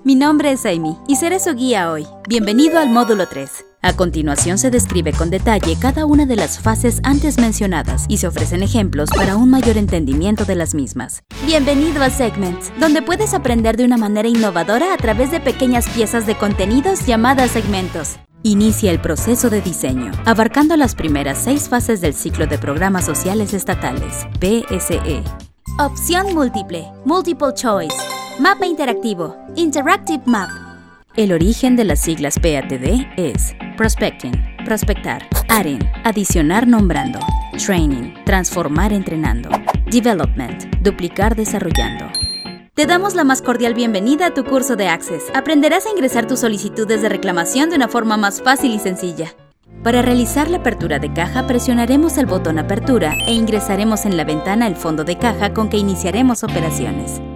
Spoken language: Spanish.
Mi nombre es Amy y seré su guía hoy. Bienvenido al módulo 3. A continuación se describe con detalle cada una de las fases antes mencionadas y se ofrecen ejemplos para un mayor entendimiento de las mismas. Bienvenido a Segments, donde puedes aprender de una manera innovadora a través de pequeñas piezas de contenidos llamadas segmentos. Inicia el proceso de diseño, abarcando las primeras 6 fases del ciclo de programas sociales estatales, PSE. Opción múltiple, Multiple Choice. Mapa interactivo, Interactive Map. El origen de las siglas PATD es Prospecting, prospectar, Adding, adicionar nombrando, Training, transformar entrenando, Development, duplicar desarrollando. Te damos la más cordial bienvenida a tu curso de Access. Aprenderás a ingresar tus solicitudes de reclamación de una forma más fácil y sencilla. Para realizar la apertura de caja, presionaremos el botón Apertura e ingresaremos en la ventana el fondo de caja con que iniciaremos operaciones.